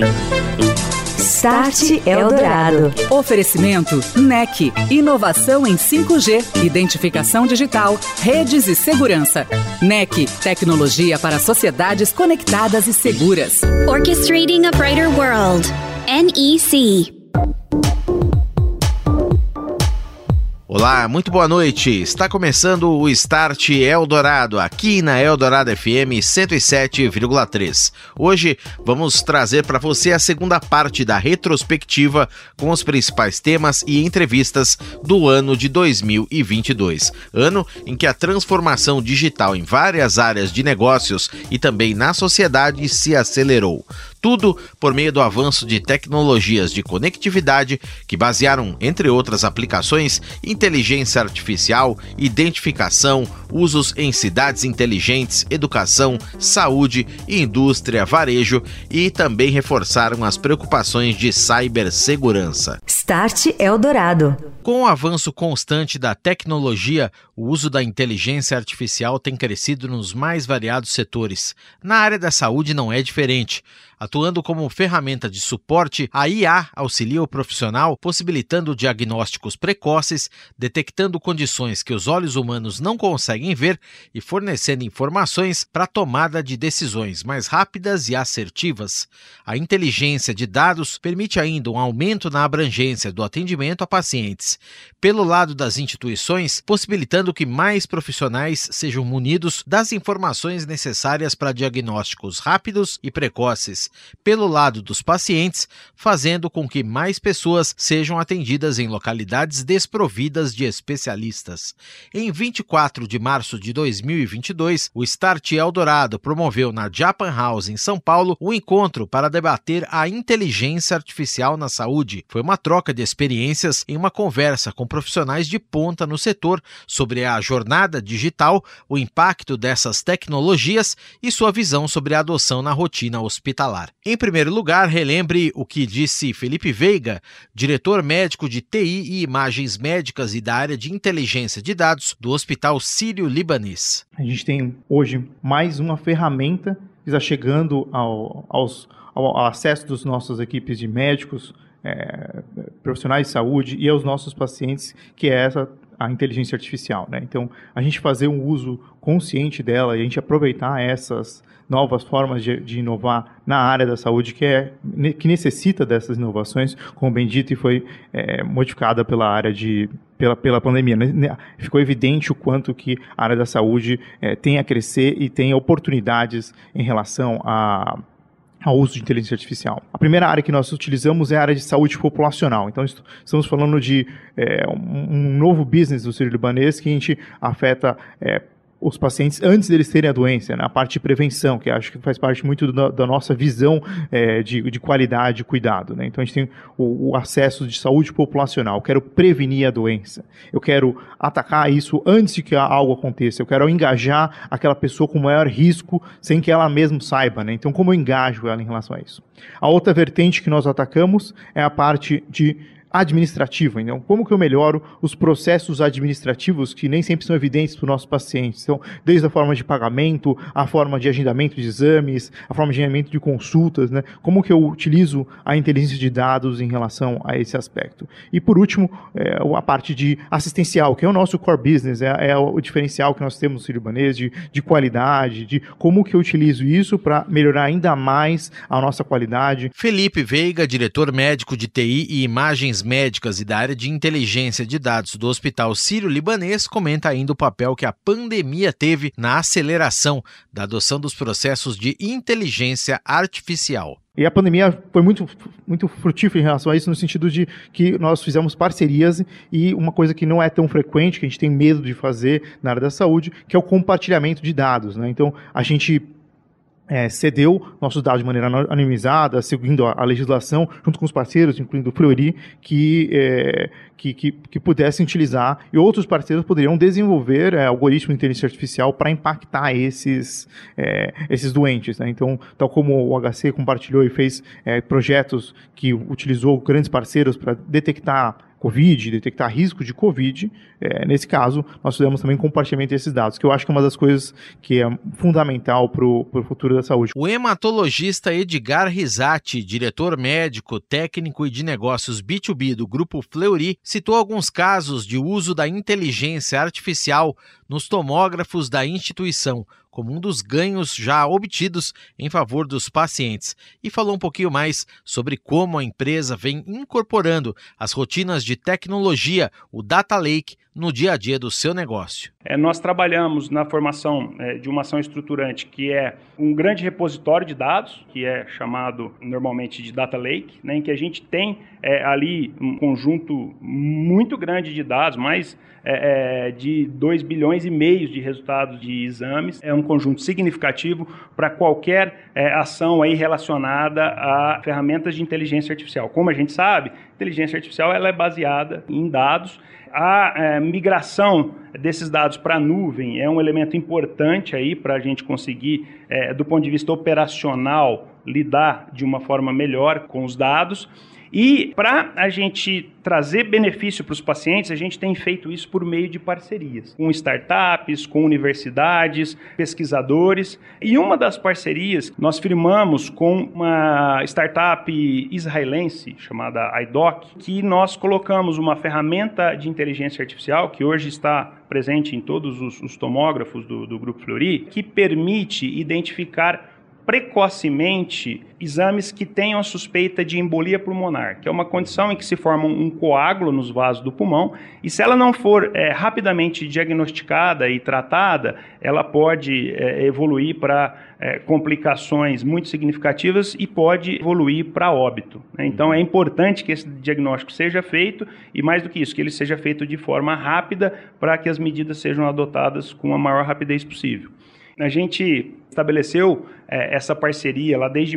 Start Eldorado. Oferecimento NEC. Inovação em 5G, identificação digital, redes e segurança. NEC. Tecnologia para sociedades conectadas e seguras. Orchestrating a Brighter World. NEC. Olá, muito boa noite. Está começando o Start Eldorado, aqui na Eldorado FM 107,3. Hoje vamos trazer para você a segunda parte da retrospectiva com os principais temas e entrevistas do ano de 2022. Ano em que a transformação digital em várias áreas de negócios e também na sociedade se acelerou. Tudo por meio do avanço de tecnologias de conectividade que basearam, entre outras aplicações, inteligência artificial, identificação, usos em cidades inteligentes, educação, saúde, indústria, varejo e também reforçaram as preocupações de cibersegurança. Start Eldorado. Com o avanço constante da tecnologia, o uso da inteligência artificial tem crescido nos mais variados setores. Na área da saúde não é diferente. Atuando como ferramenta de suporte, a IA auxilia o profissional, possibilitando diagnósticos precoces, detectando condições que os olhos humanos não conseguem ver e fornecendo informações para a tomada de decisões mais rápidas e assertivas. A inteligência de dados permite ainda um aumento na abrangência do atendimento a pacientes. Pelo lado das instituições, possibilitando que mais profissionais sejam munidos das informações necessárias para diagnósticos rápidos e precoces. Pelo lado dos pacientes, fazendo com que mais pessoas sejam atendidas em localidades desprovidas de especialistas. Em 24 de março de 2022, o Start Eldorado promoveu na Japan House, em São Paulo, um encontro para debater a inteligência artificial na saúde. Foi uma troca de experiências em uma conversa com profissionais de ponta no setor sobre a jornada digital, o impacto dessas tecnologias e sua visão sobre a adoção na rotina hospitalar. Em primeiro lugar, relembre o que disse Felipe Veiga, diretor médico de TI e imagens médicas e da área de inteligência de dados do Hospital Sírio-Libanês. A gente tem hoje mais uma ferramenta que está chegando ao acesso das nossas equipes de médicos, profissionais de saúde e aos nossos pacientes, que é a inteligência artificial, né? Então, a gente fazer um uso consciente dela e a gente aproveitar essas novas formas de inovar na área da saúde que necessita dessas inovações, como bem dito, e foi modificada pela pandemia. Ficou evidente o quanto que a área da saúde tem a crescer e tem oportunidades em relação ao uso de inteligência artificial. A primeira área que nós utilizamos é a área de saúde populacional. Então, estamos falando de um novo business do Sírio-Libanês que a gente afeta os pacientes antes deles terem a doença, na parte de prevenção, que acho que faz parte muito da nossa visão de qualidade e cuidado, né? Então, a gente tem o acesso de saúde populacional. Eu quero prevenir a doença. Eu quero atacar isso antes de que algo aconteça. Eu quero engajar aquela pessoa com maior risco sem que ela mesma saiba, né? Então, como eu engajo ela em relação a isso? A outra vertente que nós atacamos é a parte de administrativa. Então, como que eu melhoro os processos administrativos que nem sempre são evidentes para os nossos pacientes? Então, desde a forma de pagamento, a forma de agendamento de exames, a forma de agendamento de consultas, né? Como que eu utilizo a inteligência de dados em relação a esse aspecto? E, por último, a parte de assistencial, que é o nosso core business, é o diferencial que nós temos no Sírio-Libanês de qualidade, de como que eu utilizo isso para melhorar ainda mais a nossa qualidade. Felipe Veiga, diretor médico de TI e imagens médicas e da área de inteligência de dados do Hospital Sírio-Libanês, comenta ainda o papel que a pandemia teve na aceleração da adoção dos processos de inteligência artificial. E a pandemia foi muito, muito frutífera em relação a isso, no sentido de que nós fizemos parcerias e uma coisa que não é tão frequente, que a gente tem medo de fazer na área da saúde, que é o compartilhamento de dados, né? Então, a gente cedeu nossos dados de maneira anonimizada, seguindo a legislação, junto com os parceiros, incluindo o Fleury, que pudessem utilizar, e outros parceiros poderiam desenvolver algoritmos de inteligência artificial para impactar esses doentes, né? Então, tal como o HC compartilhou e fez projetos que utilizou grandes parceiros para detectar Covid, detectar risco de Covid, nesse caso, nós fizemos também compartilhamento desses dados, que eu acho que é uma das coisas que é fundamental para o futuro da saúde. O hematologista Edgar Risati, diretor médico, técnico e de negócios B2B do Grupo Fleury, citou alguns casos de uso da inteligência artificial nos tomógrafos da instituição, como um dos ganhos já obtidos em favor dos pacientes, e falou um pouquinho mais sobre como a empresa vem incorporando as rotinas de tecnologia, o Data Lake, no dia a dia do seu negócio. Nós trabalhamos na formação de uma ação estruturante que é um grande repositório de dados, que é chamado normalmente de Data Lake, né, em que a gente tem ali um conjunto muito grande de dados, mais de 2,5 bilhões de resultados de exames. É um conjunto significativo para qualquer ação aí relacionada a ferramentas de inteligência artificial. Como a gente sabe, inteligência artificial ela é baseada em dados. A migração desses dados para a nuvem é um elemento importante aí para a gente conseguir, do ponto de vista operacional, lidar de uma forma melhor com os dados. E para a gente trazer benefício para os pacientes, a gente tem feito isso por meio de parcerias, com startups, com universidades, pesquisadores. E uma das parcerias nós firmamos com uma startup israelense chamada iDoc, que nós colocamos uma ferramenta de inteligência artificial, que hoje está presente em todos os tomógrafos do Grupo Fleury, que permite identificar precocemente exames que tenham a suspeita de embolia pulmonar, que é uma condição em que se forma um coágulo nos vasos do pulmão, e se ela não for rapidamente diagnosticada e tratada, ela pode evoluir para complicações muito significativas e pode evoluir para óbito. Né? Então é importante que esse diagnóstico seja feito, e mais do que isso, que ele seja feito de forma rápida para que as medidas sejam adotadas com a maior rapidez possível. A gente estabeleceu essa parceria lá desde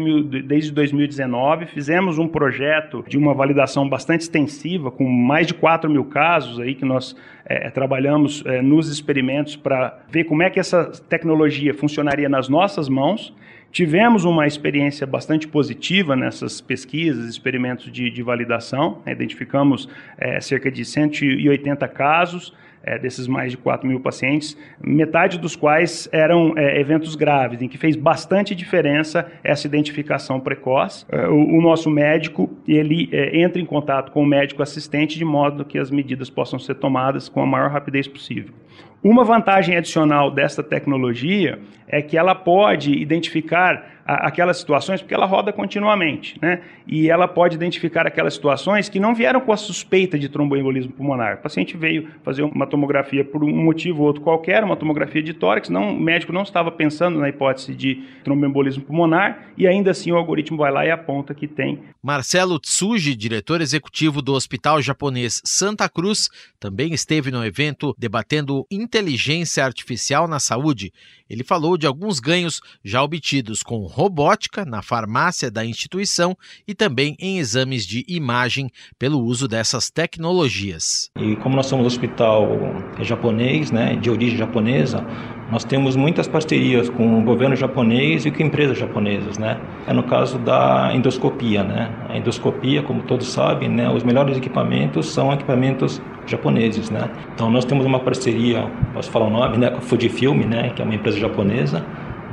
2019, fizemos um projeto de uma validação bastante extensiva, com mais de 4 mil casos aí que nós trabalhamos nos experimentos para ver como é que essa tecnologia funcionaria nas nossas mãos. Tivemos uma experiência bastante positiva nessas pesquisas, experimentos de validação, identificamos cerca de 180 casos, desses mais de 4 mil pacientes, metade dos quais eram eventos graves, em que fez bastante diferença essa identificação precoce. O nosso médico, ele entra em contato com o médico assistente de modo que as medidas possam ser tomadas com a maior rapidez possível. Uma vantagem adicional desta tecnologia é que ela pode identificar aquelas situações, porque ela roda continuamente, né? E ela pode identificar aquelas situações que não vieram com a suspeita de tromboembolismo pulmonar. O paciente veio fazer uma tomografia por um motivo ou outro qualquer, uma tomografia de tórax, o médico não estava pensando na hipótese de tromboembolismo pulmonar, e ainda assim o algoritmo vai lá e aponta que tem. Marcelo Tsuji, diretor executivo do Hospital Japonês Santa Cruz, também esteve no evento debatendo inteligência artificial na saúde. Ele falou de alguns ganhos já obtidos com robótica na farmácia da instituição e também em exames de imagem pelo uso dessas tecnologias. E como nós somos um hospital japonês, né, de origem japonesa, nós temos muitas parcerias com o governo japonês e com empresas japonesas, né? É no caso da endoscopia, né? A endoscopia, como todos sabem, né, os melhores equipamentos são equipamentos japoneses, né? Então nós temos uma parceria, posso falar o nome, né, com a Fujifilm, né, que é uma empresa japonesa,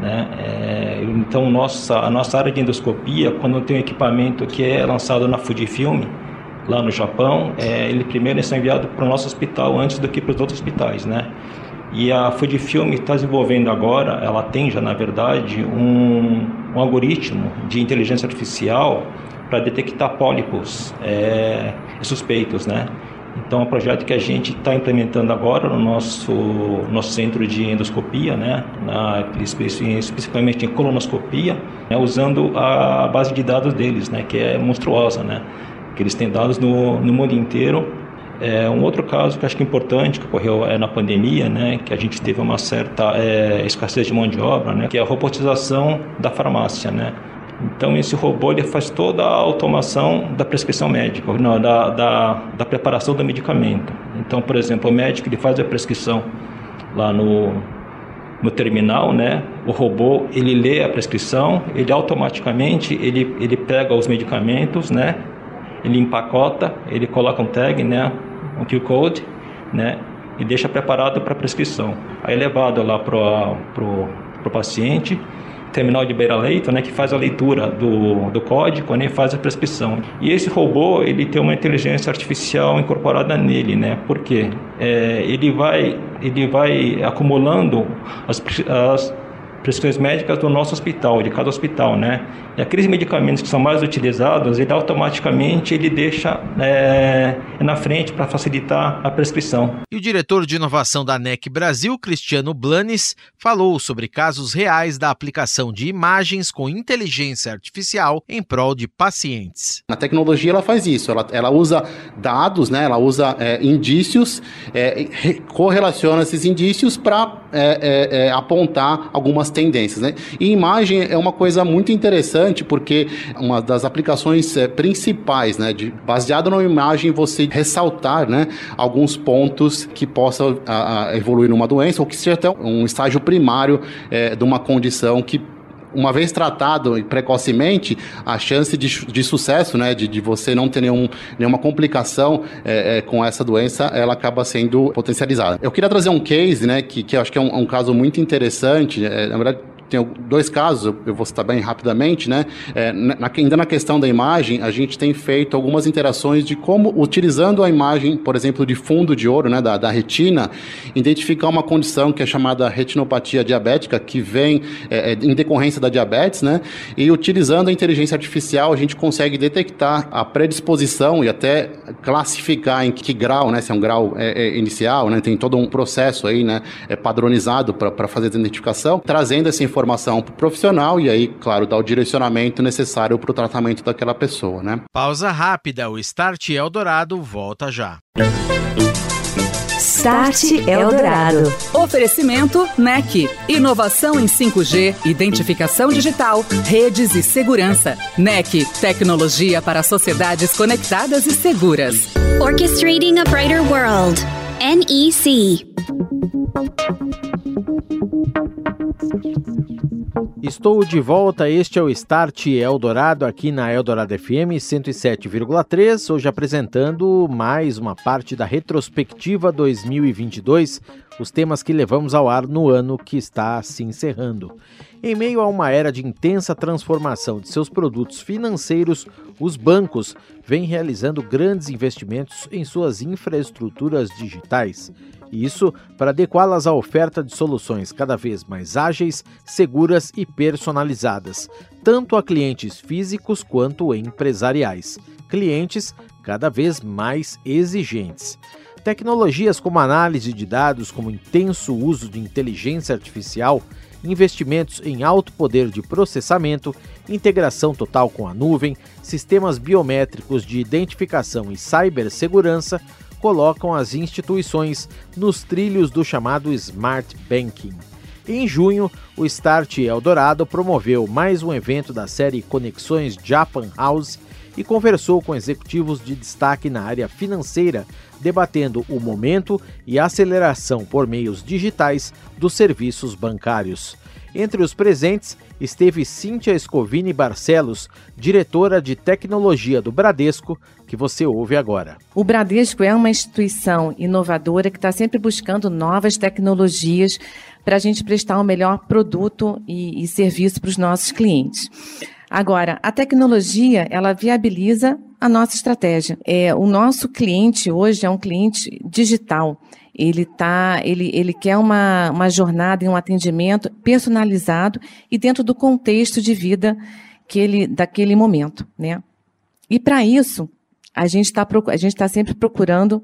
né? Então a nossa área de endoscopia, quando tem um equipamento que é lançado na Fujifilm, lá no Japão, ele primeiro é enviado para o nosso hospital antes do que para os outros hospitais, né? E a Fujifilm está desenvolvendo agora, ela tem já na verdade um algoritmo de inteligência artificial para detectar pólipos suspeitos, né? Então é um projeto que a gente está implementando agora no nosso centro de endoscopia, né? Especificamente em colonoscopia, né? Usando a base de dados deles, né? Que é monstruosa, né? Que eles têm dados no mundo inteiro. Um outro caso que acho que é importante, que ocorreu na pandemia, né, que a gente teve uma certa escassez de mão de obra, né, que é a robotização da farmácia, né. Então esse robô ele faz toda a automação da prescrição médica, da preparação do medicamento. Então, por exemplo, o médico ele faz a prescrição lá no terminal, né, o robô ele lê a prescrição, ele automaticamente ele pega os medicamentos, né, ele empacota, ele coloca um tag, né, um QR Code, né, e deixa preparado para prescrição. Aí é levado lá pro paciente, terminal de beira-leito, né, que faz a leitura do código, né, e faz a prescrição. E esse robô, ele tem uma inteligência artificial incorporada nele, né, porque ele vai acumulando as prescrições médicas do nosso hospital, de cada hospital, né? E aqueles medicamentos que são mais utilizados, ele automaticamente deixa na frente para facilitar a prescrição. E o diretor de inovação da NEC Brasil, Cristiano Blanes, falou sobre casos reais da aplicação de imagens com inteligência artificial em prol de pacientes. A tecnologia ela faz isso, ela usa dados, né? Ela usa indícios, correlaciona esses indícios para apontar algumas tendências, né? E imagem é uma coisa muito interessante porque uma das aplicações principais, né, baseado numa imagem, você ressaltar, né, alguns pontos que possam evoluir numa doença ou que seja até um estágio primário de uma condição que, uma vez tratado precocemente, a chance de sucesso, né, de você não ter nenhuma complicação com essa doença, ela acaba sendo potencializada. Eu queria trazer um case, né, que eu acho que é um caso muito interessante. Na verdade, tem 2 casos, eu vou citar bem rapidamente, né? Ainda na questão da imagem, a gente tem feito algumas interações de como, utilizando a imagem, por exemplo, de fundo de ouro, né, da retina, identificar uma condição que é chamada retinopatia diabética, que vem em decorrência da diabetes, né? E utilizando a inteligência artificial, a gente consegue detectar a predisposição e até classificar em que grau, né? Se é um grau inicial, né? Tem todo um processo aí, né? Padronizado para fazer a identificação, trazendo essa informação para o profissional e aí, claro, dar o direcionamento necessário para o tratamento daquela pessoa, né? Pausa rápida, o Start Eldorado volta já. Start Eldorado. Oferecimento NEC. Inovação em 5G, identificação digital, redes e segurança. NEC. Tecnologia para sociedades conectadas e seguras. Orchestrating a Brighter World. NEC. Estou de volta, este é o Start Eldorado aqui na Eldorado FM 107,3, hoje apresentando mais uma parte da retrospectiva 2022, os temas que levamos ao ar no ano que está se encerrando. Em meio a uma era de intensa transformação de seus produtos financeiros, os bancos vêm realizando grandes investimentos em suas infraestruturas digitais. Isso para adequá-las à oferta de soluções cada vez mais ágeis, seguras e personalizadas, tanto a clientes físicos quanto empresariais. Clientes cada vez mais exigentes. Tecnologias como análise de dados, como intenso uso de inteligência artificial, investimentos em alto poder de processamento, integração total com a nuvem, sistemas biométricos de identificação e cibersegurança colocam as instituições nos trilhos do chamado Smart Banking. Em junho, o Start Eldorado promoveu mais um evento da série Conexões Japan House e conversou com executivos de destaque na área financeira, debatendo o momento e a aceleração por meios digitais dos serviços bancários. Entre os presentes esteve Cíntia Scovini Barcelos, diretora de tecnologia do Bradesco, que você ouve agora. O Bradesco é uma instituição inovadora que está sempre buscando novas tecnologias para a gente prestar um melhor produto e serviço para os nossos clientes. Agora, a tecnologia, ela viabiliza a nossa estratégia. O nosso cliente hoje é um cliente digital. Ele quer uma jornada e um atendimento personalizado e dentro do contexto de vida daquele momento, né? E para isso, a gente está sempre procurando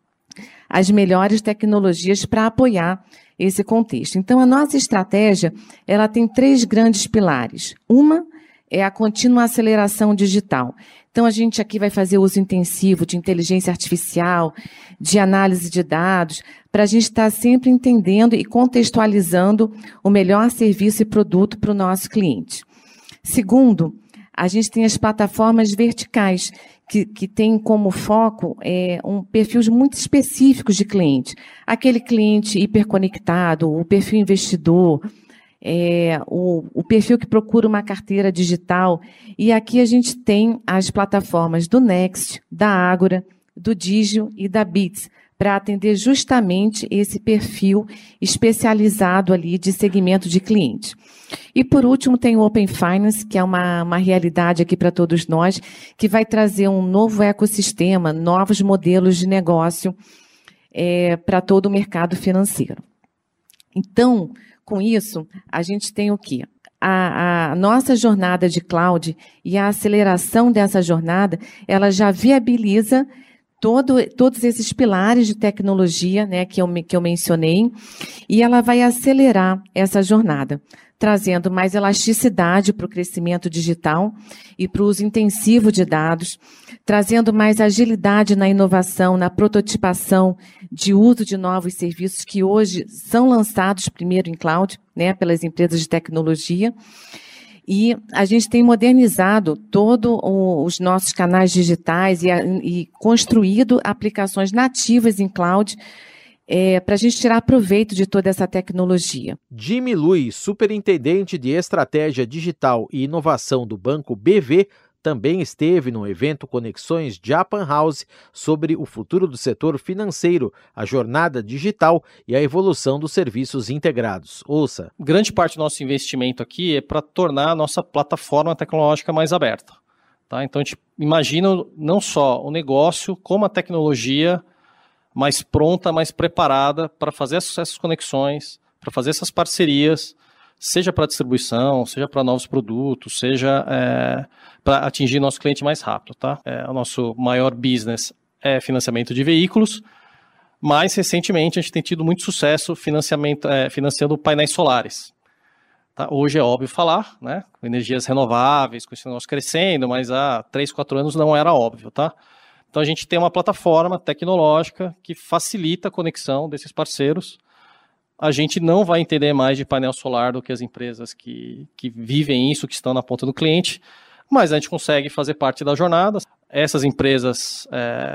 as melhores tecnologias para apoiar esse contexto. Então, a nossa estratégia, ela tem 3 grandes pilares. Uma é a contínua aceleração digital. Então, a gente aqui vai fazer uso intensivo de inteligência artificial, de análise de dados, para a gente estar sempre entendendo e contextualizando o melhor serviço e produto para o nosso cliente. Segundo, a gente tem as plataformas verticais, que tem como foco perfis muito específicos de cliente. Aquele cliente hiperconectado, o perfil investidor, o perfil que procura uma carteira digital. E aqui a gente tem as plataformas do Next, da Ágora, do Digio e da Bits, para atender justamente esse perfil especializado ali de segmento de cliente. E, por último, tem o Open Finance, que é uma realidade aqui para todos nós, que vai trazer um novo ecossistema, novos modelos de negócio para todo o mercado financeiro. Então, com isso, a gente tem o quê? A nossa jornada de cloud e a aceleração dessa jornada, ela já viabiliza todos esses pilares de tecnologia, né, que eu mencionei, e ela vai acelerar essa jornada, trazendo mais elasticidade para o crescimento digital e para o uso intensivo de dados, trazendo mais agilidade na inovação, na prototipação de uso de novos serviços que hoje são lançados primeiro em cloud, né, pelas empresas de tecnologia. E a gente tem modernizado todos os nossos canais digitais e construído aplicações nativas em cloud para a gente tirar proveito de toda essa tecnologia. Jimmy Lui, superintendente de Estratégia Digital e Inovação do Banco BV, também esteve no evento Conexões Japan House sobre o futuro do setor financeiro, a jornada digital e a evolução dos serviços integrados. Ouça. Grande parte do nosso investimento aqui é para tornar a nossa plataforma tecnológica mais aberta. Tá? Então, a gente imagina não só o negócio, como a tecnologia mais pronta, mais preparada para fazer essas conexões, para fazer essas parcerias, seja para distribuição, seja para novos produtos, seja para atingir nosso cliente mais rápido. Tá? O nosso maior business é financiamento de veículos, mas recentemente a gente tem tido muito sucesso financiando painéis solares. Tá? Hoje é óbvio falar, né? Com energias renováveis, com esse negócio crescendo, mas há 3, 4 anos não era óbvio. Tá? Então a gente tem uma plataforma tecnológica que facilita a conexão desses parceiros. A gente não vai entender mais de painel solar do que as empresas que vivem isso, que estão na ponta do cliente, mas a gente consegue fazer parte da jornada. Essas empresas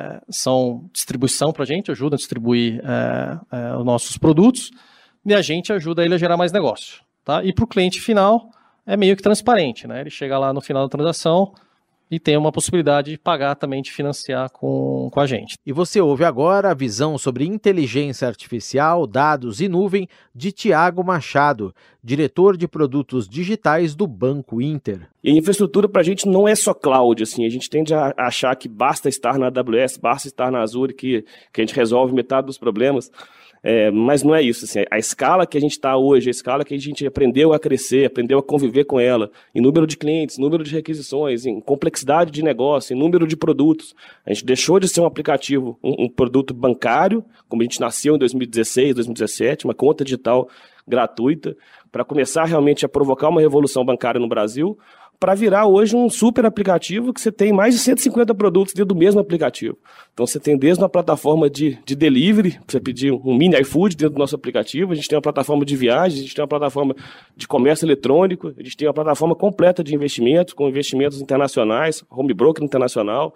são distribuição para a gente, ajudam a distribuir os nossos produtos, e a gente ajuda ele a gerar mais negócio. Tá? E para o cliente final é meio que transparente, né? Ele chega lá no final da transação e tem uma possibilidade de pagar também, de financiar com a gente. E você ouve agora a visão sobre inteligência artificial, dados e nuvem de Tiago Machado, diretor de produtos digitais do Banco Inter. E a infraestrutura para a gente não é só cloud, assim, a gente tende a achar que basta estar na AWS, basta estar na Azure, que a gente resolve metade dos problemas. Mas não é isso, assim, a escala que a gente está hoje, a escala que a gente aprendeu a crescer, aprendeu a conviver com ela, em número de clientes, número de requisições, em complexidade de negócio, em número de produtos. A gente deixou de ser um aplicativo, um produto bancário, como a gente nasceu em 2016, 2017, uma conta digital gratuita, para começar realmente a provocar uma revolução bancária no Brasil, para virar hoje um super aplicativo que você tem mais de 150 produtos dentro do mesmo aplicativo. Então você tem desde uma plataforma de delivery, para você pedir um mini iFood dentro do nosso aplicativo, a gente tem uma plataforma de viagens, a gente tem uma plataforma de comércio eletrônico, a gente tem uma plataforma completa de investimentos, com investimentos internacionais, home broker internacional,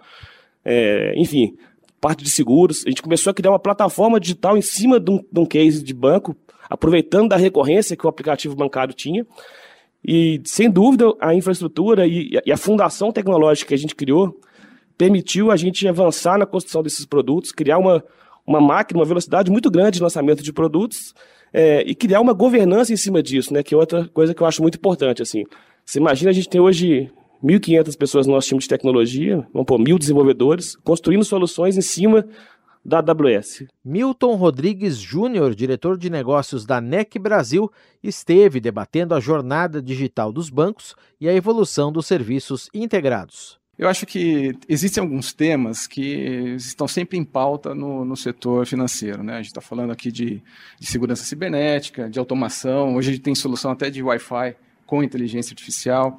enfim, parte de seguros. A gente começou a criar uma plataforma digital em cima de um case de banco, aproveitando da recorrência que o aplicativo bancário tinha. E, sem dúvida, a infraestrutura e a fundação tecnológica que a gente criou permitiu a gente avançar na construção desses produtos, criar uma máquina, uma velocidade muito grande de lançamento de produtos e criar uma governança em cima disso, né, que é outra coisa que eu acho muito importante. Assim. Você imagina, a gente tem hoje 1.500 pessoas no nosso time de tecnologia, vamos pôr 1.000 desenvolvedores, construindo soluções em cima da AWS. Milton Rodrigues Júnior, diretor de negócios da NEC Brasil, esteve debatendo a jornada digital dos bancos e a evolução dos serviços integrados. Eu acho que existem alguns temas que estão sempre em pauta no setor financeiro, né? A gente está falando aqui de segurança cibernética, de automação, hoje a gente tem solução até de Wi-Fi com inteligência artificial,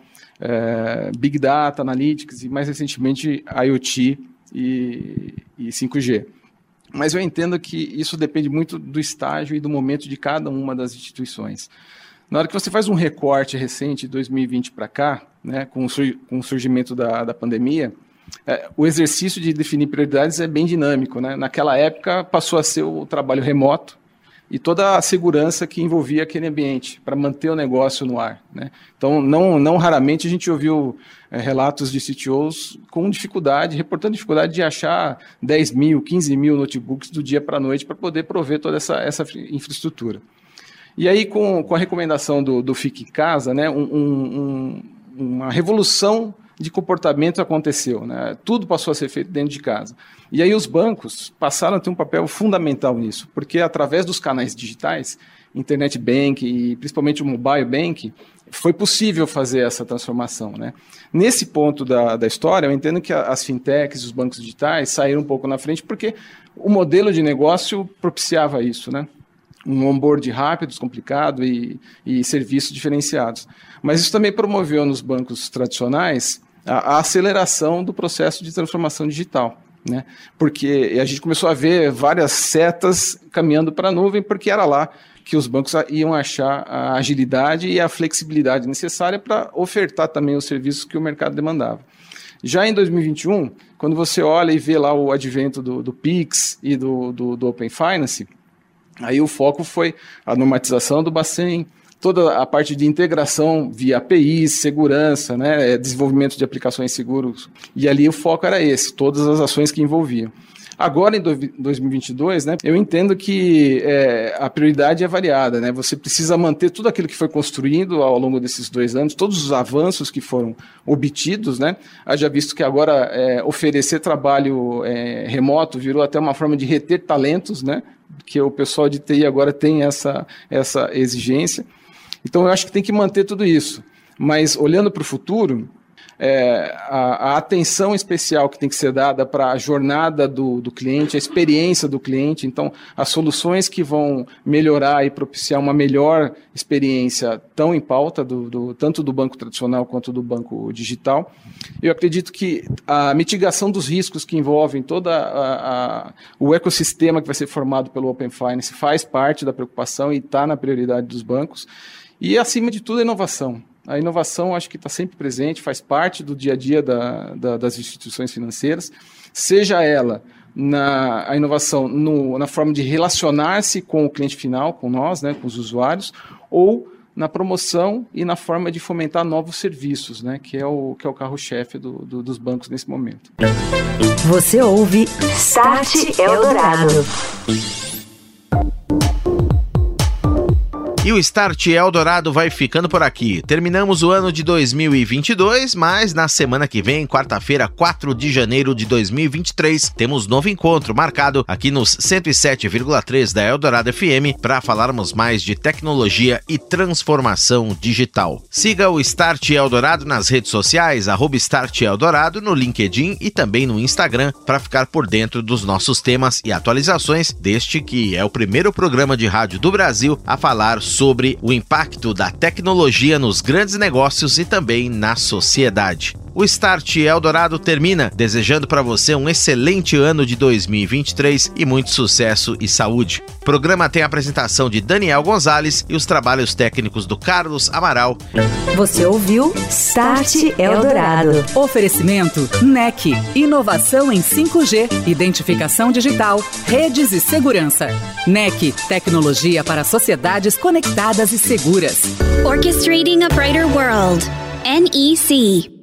Big Data, Analytics e mais recentemente IoT e 5G. Mas eu entendo que isso depende muito do estágio e do momento de cada uma das instituições. Na hora que você faz um recorte recente, de 2020 para cá, né, com o surgimento da pandemia, o exercício de definir prioridades é bem dinâmico. Né? Naquela época passou a ser o trabalho remoto e toda a segurança que envolvia aquele ambiente para manter o negócio no ar, né? Então, não raramente a gente ouviu relatos de CTOs com dificuldade, reportando dificuldade de achar 10 mil, 15 mil notebooks do dia para a noite para poder prover toda essa infraestrutura. E aí, com a recomendação do Fique em Casa, né, uma revolução de comportamento aconteceu, né? Tudo passou a ser feito dentro de casa. E aí os bancos passaram a ter um papel fundamental nisso, porque através dos canais digitais, Internet Bank e principalmente o Mobile Bank, foi possível fazer essa transformação, né? Nesse ponto da história, eu entendo que as fintechs e os bancos digitais saíram um pouco na frente, porque o modelo de negócio propiciava isso, né? Um onboard rápido, descomplicado e serviços diferenciados. Mas isso também promoveu nos bancos tradicionais a aceleração do processo de transformação digital, né? Porque a gente começou a ver várias setas caminhando para a nuvem, porque era lá que os bancos iam achar a agilidade e a flexibilidade necessária para ofertar também os serviços que o mercado demandava. Já em 2021, quando você olha e vê lá o advento do Pix e do Open Finance, aí o foco foi a normatização do Bacen, toda a parte de integração via APIs, segurança, né, desenvolvimento de aplicações seguras, e ali o foco era esse, todas as ações que envolviam. Agora, em 2022, né, eu entendo que a prioridade é variada, né? Você precisa manter tudo aquilo que foi construído ao longo desses 2 anos, todos os avanços que foram obtidos, né? Haja visto que agora oferecer trabalho remoto virou até uma forma de reter talentos, né? Que o pessoal de TI agora tem essa exigência. Então, eu acho que tem que manter tudo isso. Mas, olhando para o futuro, a atenção especial que tem que ser dada para a jornada do cliente, a experiência do cliente, então, as soluções que vão melhorar e propiciar uma melhor experiência estão em pauta, tanto do banco tradicional quanto do banco digital. Eu acredito que a mitigação dos riscos que envolvem todo o ecossistema que vai ser formado pelo Open Finance faz parte da preocupação e está na prioridade dos bancos. E, acima de tudo, a inovação. A inovação, acho que está sempre presente, faz parte do dia a dia das instituições financeiras, seja ela a inovação na forma de relacionar-se com o cliente final, com nós, né, com os usuários, ou na promoção e na forma de fomentar novos serviços, né, que é o carro-chefe dos bancos nesse momento. Você ouve Start Eldorado. E o Start Eldorado vai ficando por aqui. Terminamos o ano de 2022, mas na semana que vem, quarta-feira, 4 de janeiro de 2023, temos novo encontro marcado aqui nos 107,3 da Eldorado FM para falarmos mais de tecnologia e transformação digital. Siga o Start Eldorado nas redes sociais, @Start Eldorado, no LinkedIn e também no Instagram para ficar por dentro dos nossos temas e atualizações deste que é o primeiro programa de rádio do Brasil a falar sobre o impacto da tecnologia nos grandes negócios e também na sociedade. O Start Eldorado termina desejando para você um excelente ano de 2023 e muito sucesso e saúde. O programa tem a apresentação de Daniel Gonzalez e os trabalhos técnicos do Carlos Amaral. Você ouviu Start Eldorado. Oferecimento NEC, inovação em 5G, identificação digital, redes e segurança. NEC, tecnologia para sociedades conectadas e seguras. Orchestrating a brighter world. NEC.